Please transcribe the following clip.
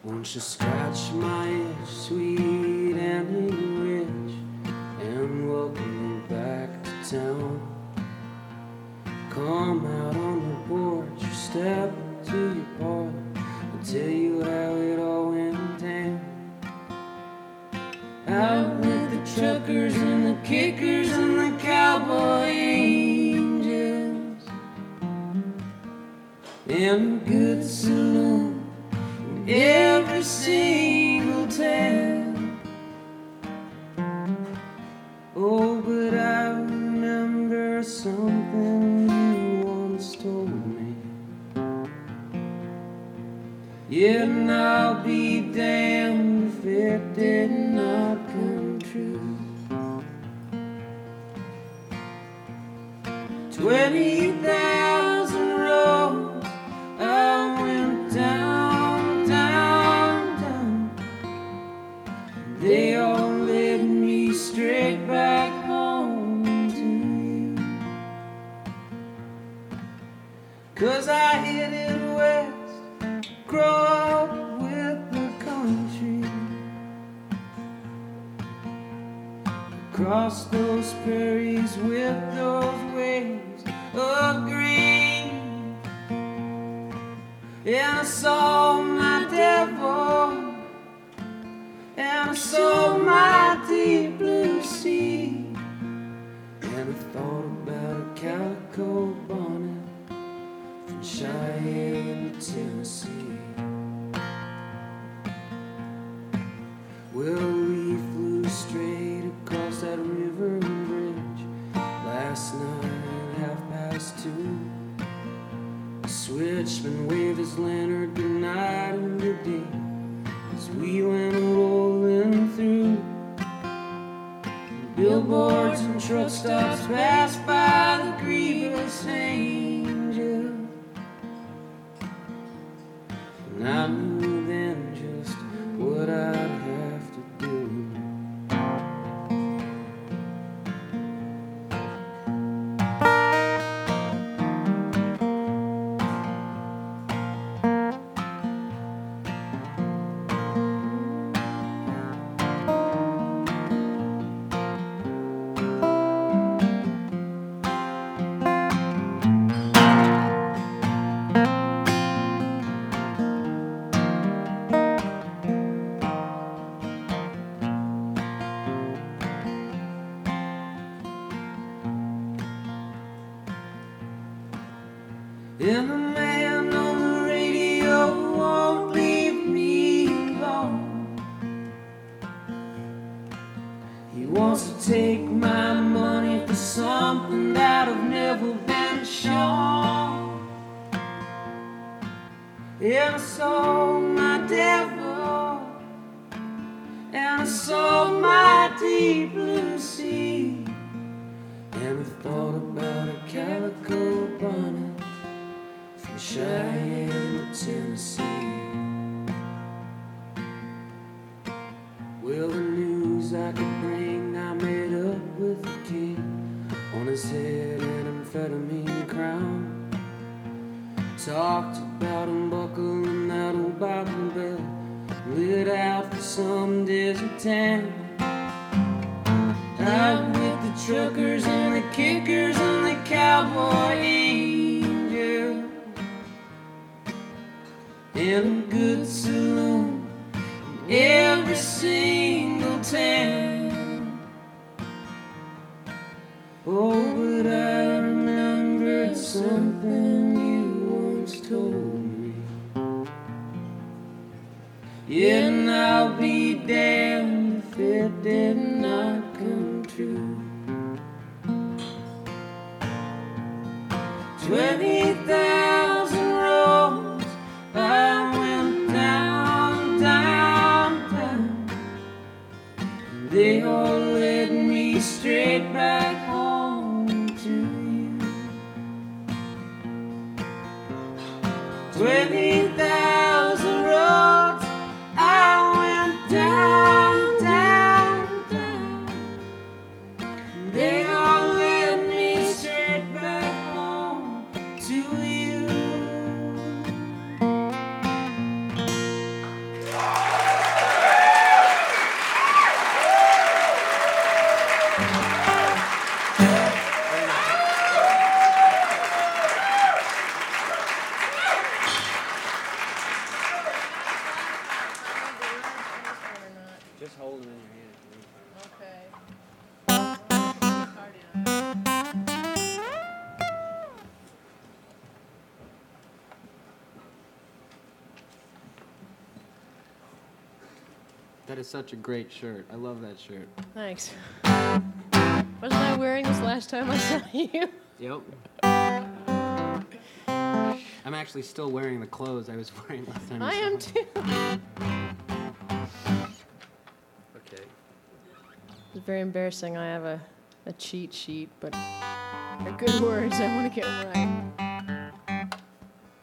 Won't you scratch my itch, sweet and rich, and welcome me back to town? Come out on the porch, or step into your parlor, I'll tell you how it all went down. Out with the truckers and the kickers and the cowboy angels, in a good saloon in every single town. Oh, but I remember something you once told me. Yeah, and I'll be damned if it did not come true. 20,000 roads I went down, down, down. They all led me straight back home to you. 'Cause I headed west, grow up with the country, across those prairies with those waves of green. And I saw my devil, and I saw my deep blue sea, and I thought about a calico bonnet from Cheyenne to Tennessee. Well, we flew straight across that river and bridge last night at 2:30. The switchman waved his lantern goodnight in the day as we went rolling through. Billboards and truck stops passed by the grievous angel, and I knew then just what I'd have to do. And the man on the radio won't leave me alone. He wants to take my money for something that I've never been shown. And I saw my devil, and I saw my deep blue sea, and I thought about a calico bonnet from Cheyenne to Tennessee. Well, the news I could bring, I made up with the king on his head an amphetamine crown. Talked about him buckling that old Bible belt, lit out for some desert town. Out with the truckers and the kickers and the cowboy angels, in a good saloon in every single town. Oh, but I remembered something you once told me. Yeah, and I'll be damned if it did not come true. 20,000 roads I went down, down, down. They all led me straight back home to you. 20,000 roads I went down, down, down. They all led me straight back home to That is such a great shirt. I love that shirt. Thanks. Wasn't I wearing this last time I saw you? Yep. I'm actually still wearing the clothes I was wearing last time. I am too. Okay. It's very embarrassing. I have a cheat sheet, but they're good words. I want to get them right.